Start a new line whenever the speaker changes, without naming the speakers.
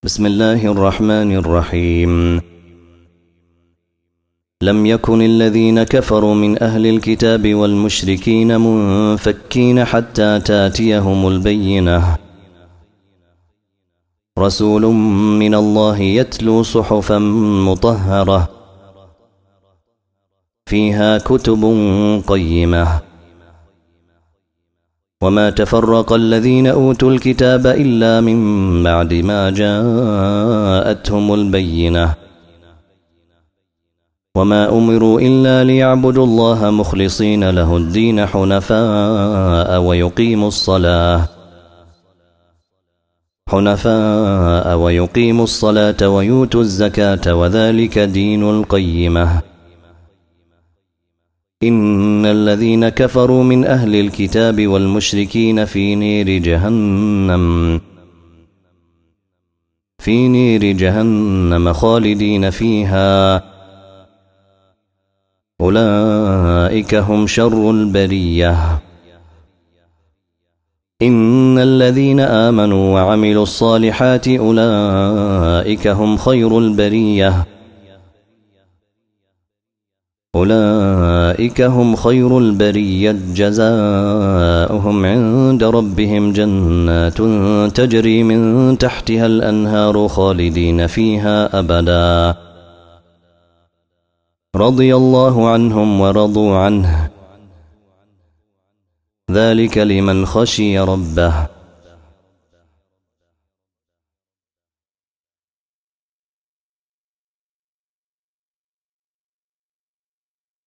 بسم الله الرحمن الرحيم. لم يكن الذين كفروا من أهل الكتاب والمشركين منفكين حتى تاتيهم البينة. رسول من الله يتلو صحفا مطهرة فيها كتب قيمة. وما تفرق الذين أوتوا الكتاب إلا من بعد ما جاءتهم البينة. وما أمروا إلا ليعبدوا الله مخلصين له الدين حنفاء ويقيموا الصلاة ويؤتوا الزكاة وذلك دين القيمة. إن الذين كفروا من أهل الكتاب والمشركين في نير جهنم خالدين فيها أولئك هم شر البرية. إن الذين آمنوا وعملوا الصالحات أولئك هم خير البرية جزاؤهم عند ربهم جنات تجري من تحتها الأنهار خالدين فيها أبدا رضي الله عنهم ورضوا عنه ذلك لمن خشي ربه.